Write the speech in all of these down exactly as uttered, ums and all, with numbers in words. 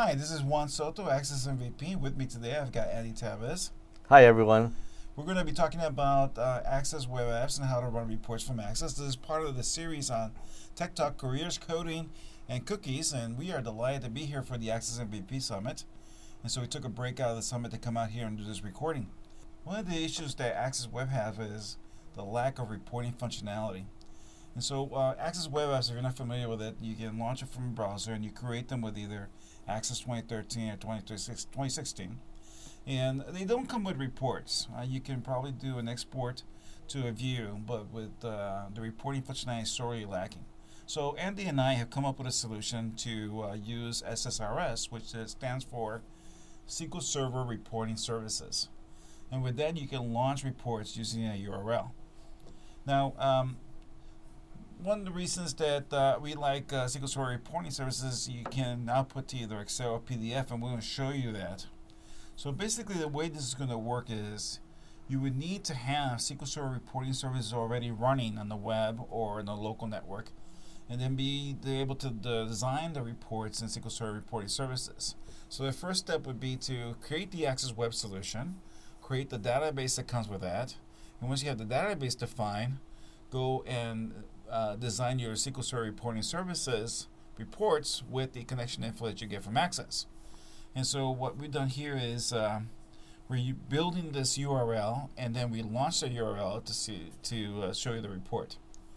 Hi, this is Juan Soto, Access M V P. With me today, I've got Andy Tavez. Hi, everyone. We're going to be talking about uh, Access web apps and how to run reports from Access. This is part of the series on Tech Talk, Careers, Coding, and Cookies, and we are delighted to be here for the Access M V P Summit. And so we took a break out of the summit to come out here and do this recording. One of the issues that Access Web has is the lack of reporting functionality. And so uh, Access Web Apps, if you're not familiar with it, you can launch it from a browser and you create them with either Access twenty thirteen or twenty sixteen. And they don't come with reports. Uh, you can probably do an export to a view, but with uh, the reporting functionality is sorely lacking. So Andy and I have come up with a solution to uh, use S S R S, which stands for S Q L Server Reporting Services. And with that, you can launch reports using a U R L. Now, um, one of the reasons that uh, we like uh, S Q L Server Reporting Services, you can output to either Excel or P D F, and we're going to show you that. So basically, the way this is going to work is you would need to have S Q L Server Reporting Services already running on the web or in the local network, and then be able to de design the reports in S Q L Server Reporting Services. So the first step would be to create the Access Web solution, create the database that comes with that, and once you have the database defined, go and uh, design your S Q L Server Reporting Services reports with the connection info that you get from Access. And so what we've done here is uh, we're building this U R L, and then we launch the U R L to see to uh, show you the report.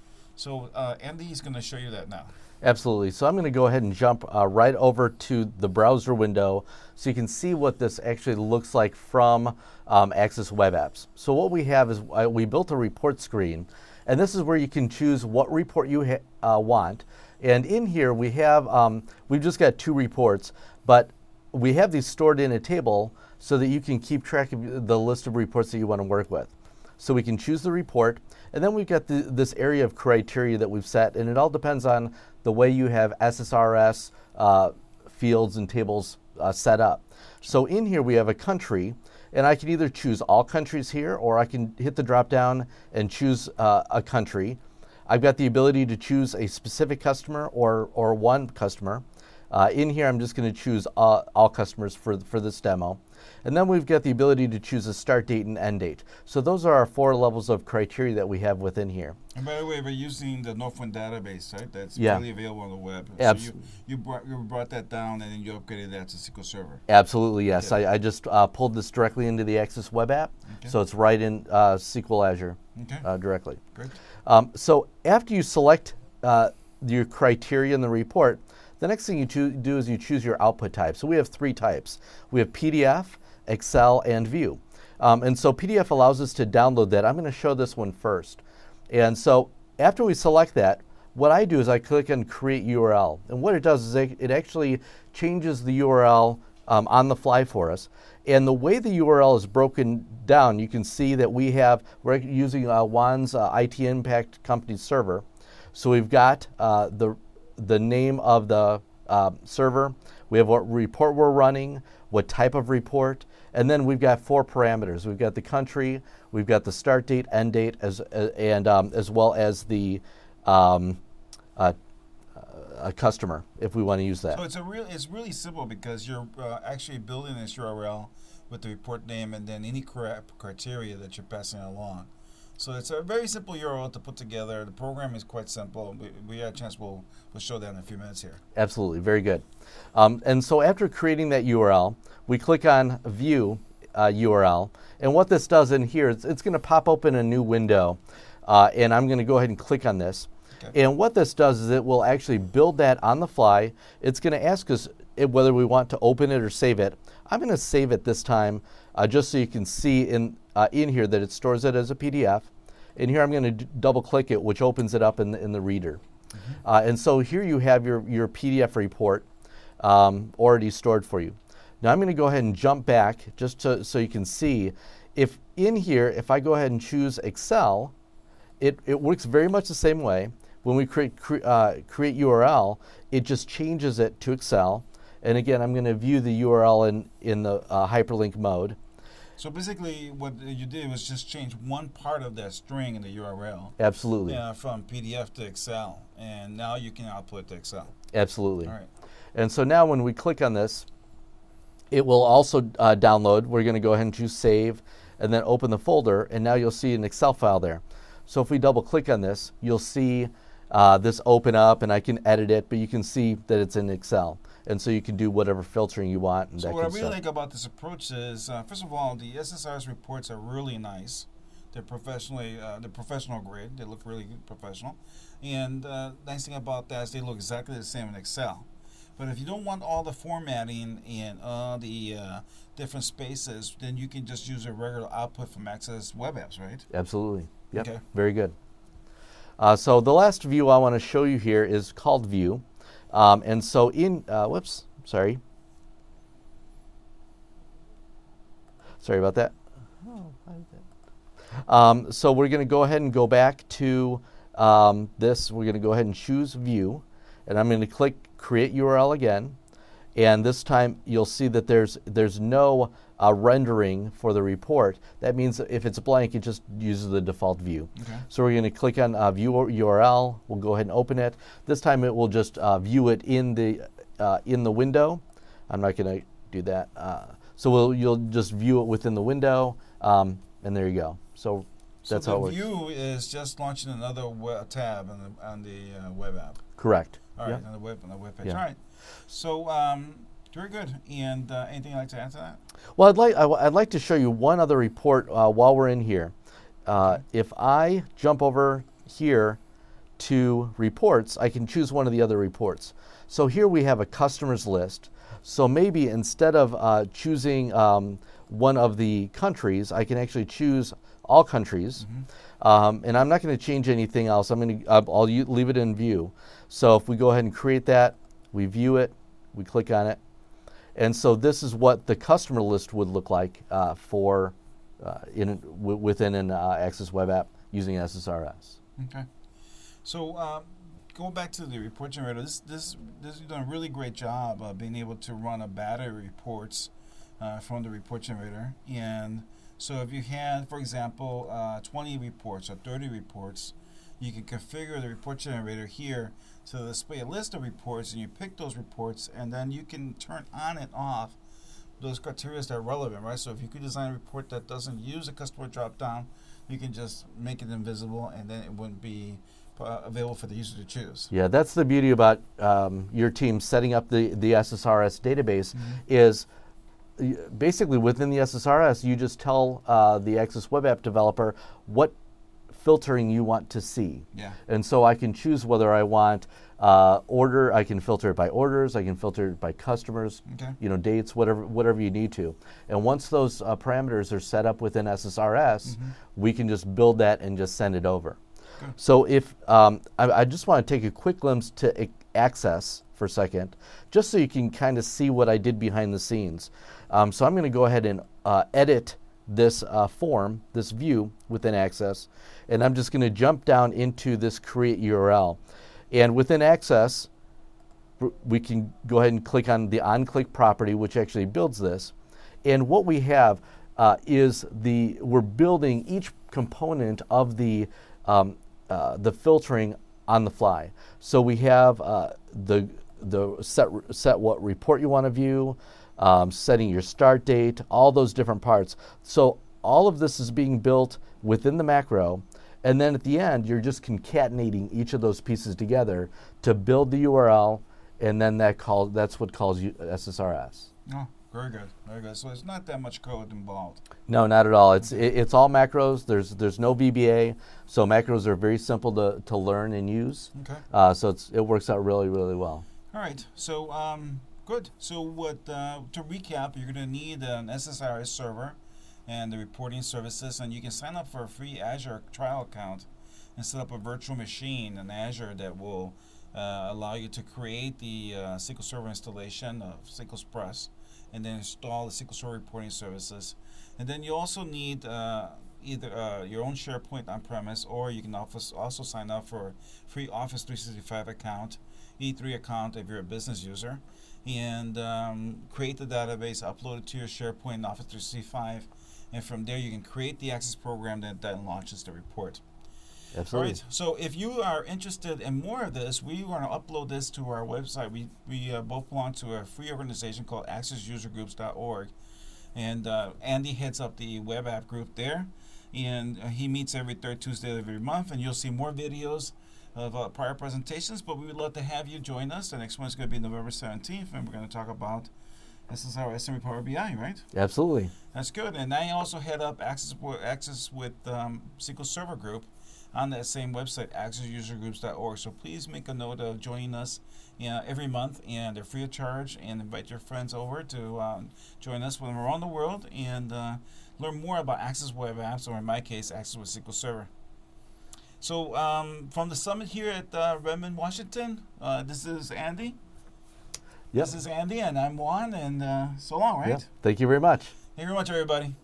So uh, Andy is going to show you that now. Absolutely. So I'm going to go ahead and jump uh, right over to the browser window so you can see what this actually looks like from um, Access Web Apps. So what we have is uh, we built a report screen, and this is where you can choose what report you ha uh, want. And in here we have, um, we've just got two reports, but we have these stored in a table so that you can keep track of the list of reports that you want to work with. So we can choose the report, and then we've got the, this area of criteria that we've set, and it all depends on the way you have S S R S uh, fields and tables uh, set up. So in here we have a country, and I can either choose all countries here, or I can hit the drop down and choose uh, a country. I've got the ability to choose a specific customer or, or one customer. Uh, in here, I'm just going to choose uh, all customers for, for this demo. And then we've got the ability to choose a start date and end date. So those are our four levels of criteria that we have within here. And by the way, we're using the Northwind database, right? That's yeah. freely available on the web. Abs so you, you, brought, you brought that down, and then you upgraded that to S Q L Server. Absolutely, yes. Okay. I, I just uh, pulled this directly into the Access Web App. Okay. So it's right in uh, S Q L Azure okay. uh, directly. Great. Um, so after you select uh, your criteria in the report, the next thing you do is you choose your output type. So we have three types. We have P D F, Excel, and View. Um, and so P D F allows us to download that. I'm going to show this one first. And so after we select that, what I do is I click on Create U R L. And what it does is it actually changes the U R L um, on the fly for us. And the way the U R L is broken down, you can see that we have, we're using uh, Juan's uh, I T Impact Company server. So we've got uh, the the name of the uh, server, we have what report we're running, what type of report, and then we've got four parameters. We've got the country, we've got the start date, end date, as uh, and um, as well as the um, uh, a customer, if we want to use that. So it's a real, it's really simple because you're uh, actually building this U R L with the report name and then any criteria that you're passing along. So it's a very simple U R L to put together. The program is quite simple. We, we had a chance, we'll, we'll show that in a few minutes here. Absolutely, very good. Um, and so after creating that U R L, we click on View uh, U R L. And what this does in here, it's, it's going to pop open a new window. Uh, and I'm going to go ahead and click on this. Okay. And what this does is it will actually build that on the fly. It's going to ask us whether we want to open it or save it. I'm going to save it this time uh, just so you can see in Uh, in here that it stores it as a P D F. And here I'm going to double click it, which opens it up in the, in the reader. Mm-hmm. uh, and so here you have your, your P D F report um, already stored for you. Now I'm going to go ahead and jump back just to, so you can see if in here, if I go ahead and choose Excel, it, it works very much the same way. When we create, cre uh, create U R L, it just changes it to Excel. And again, I'm going to view the U R L in, in the uh, hyperlink mode. So basically what you did was just change one part of that string in the U R L. Absolutely. Uh, from P D F to Excel. And now you can output to Excel. Absolutely. All right. And so now when we click on this, it will also uh, download. We're going to go ahead and choose Save, and then open the folder, and now you'll see an Excel file there. So if we double click on this, you'll see uh, this open up, and I can edit it, but you can see that it's in Excel. And so you can do whatever filtering you want. And so that what I kind of really stuff. like about this approach is, uh, first of all, the S S R S reports are really nice. They're professionally, uh, they're professional grade. They look really good, professional. And uh, nice thing about that is they look exactly the same in Excel. But if you don't want all the formatting and all the uh, different spaces, then you can just use a regular output from Access Web Apps, right? Absolutely. Yep. Okay. Very good. Uh, so the last view I want to show you here is called View. Um, and so in, uh, whoops, sorry. Sorry about that. Oh, why is that? Um, so we're going to go ahead and go back to um, this. We're going to go ahead and choose View. And I'm going to click Create U R L again. And this time you'll see that there's there's no uh, rendering for the report. That means that if it's blank, it just uses the default view. Okay. So we're going to click on uh, View U R L. We'll go ahead and open it. This time it will just uh, view it in the uh, in the window. I'm not going to do that. Uh, so we'll you'll just view it within the window, um, and there you go. So that's so how it the works. view is just launching another web tab on the on the uh, web app. Correct. All right, yeah. on the web on the web page. Yeah. All right. So um, very good. And uh, anything you'd like to add to that? Well, I'd like I w- I'd like to show you one other report uh, while we're in here. Uh, Okay. If I jump over here to reports, I can choose one of the other reports. So here we have a customers list. So maybe instead of uh, choosing um, one of the countries, I can actually choose all countries. Mm-hmm. um, and I'm not going to change anything else. I'm going to I'll u- leave it in view. So if we go ahead and create that, we view it, we click on it. And so this is what the customer list would look like uh, for uh, in w- within an uh, Access Web App using S S R S. Okay. So um, going back to the report generator, this this this you've done a really great job of being able to run a battery of reports uh, from the report generator. And so if you had, for example, uh, twenty reports or thirty reports, you can configure the report generator here to display a list of reports, and you pick those reports, and then you can turn on and off those criteria that are relevant, right? So if you could design a report that doesn't use a customer drop down, you can just make it invisible, and then it wouldn't be uh, available for the user to choose. Yeah, that's the beauty about um, your team setting up the, the S S R S database. Mm-hmm. Is y- basically within the S S R S, you just tell uh, the Access Web App developer what filtering you want to see. Yeah. And so I can choose whether I want uh, order, I can filter it by orders, I can filter it by customers, Okay. you know, dates, whatever whatever you need to. And once those uh, parameters are set up within S S R S, mm-hmm. we can just build that and just send it over. Good. So if, um, I, I just want to take a quick glimpse to e- Access for a second, just so you can kind of see what I did behind the scenes. Um, so I'm going to go ahead and uh, edit this uh, form, this view within Access, and I'm just going to jump down into this create U R L. And within Access, we can go ahead and click on the on-click property, which actually builds this. And what we have uh, is the, we're building each component of the, um, uh, the filtering on the fly. So we have uh, the, the set, set what report you want to view, Um, setting your start date, all those different parts. So all of this is being built within the macro, and then at the end, you're just concatenating each of those pieces together to build the U R L, and then that call, that's what calls you S S R S. Oh, very good, very good. So it's not that much code involved. No, not at all. It's it, it's all macros. There's there's no V B A, so macros are very simple to, to learn and use. Okay. Uh, so it's it works out really really well. All right. So um. Good. So what? Uh, to recap, you're going to need an S S R S server and the reporting services, and you can sign up for a free Azure trial account and set up a virtual machine in Azure that will uh, allow you to create the uh, S Q L Server installation of S Q L Express, and then install the S Q L Server reporting services. And then you also need uh, either uh, your own SharePoint on-premise, or you can also sign up for a free Office three sixty-five account, E three account if you're a business user, and um, create the database, upload it to your SharePoint Office three sixty-five, and from there you can create the Access program that, that launches the report. Absolutely. All right. So if you are interested in more of this, we want to upload this to our website. We we uh, both belong to a free organization called access user groups dot org, and uh, Andy heads up the web app group there, and uh, he meets every third Tuesday of every month, and you'll see more videos of uh, prior presentations. But we would love to have you join us. The next one is going to be November seventeenth, and we're going to talk about this is our S M E Power B I, right? Absolutely. That's good. And I also head up Access, access with um, S Q L Server Group on that same website, access user groups dot org. So please make a note of joining us you know, every month, and they're free of charge, and invite your friends over to um, join us from around the world and uh, learn more about Access Web Apps, or in my case, Access with S Q L Server. So um, from the summit here at uh, Redmond, Washington, uh, this is Andy. Yep. This is Andy, and I'm Juan, and uh, so long, right? Yep. Thank you very much. Thank you very much, everybody.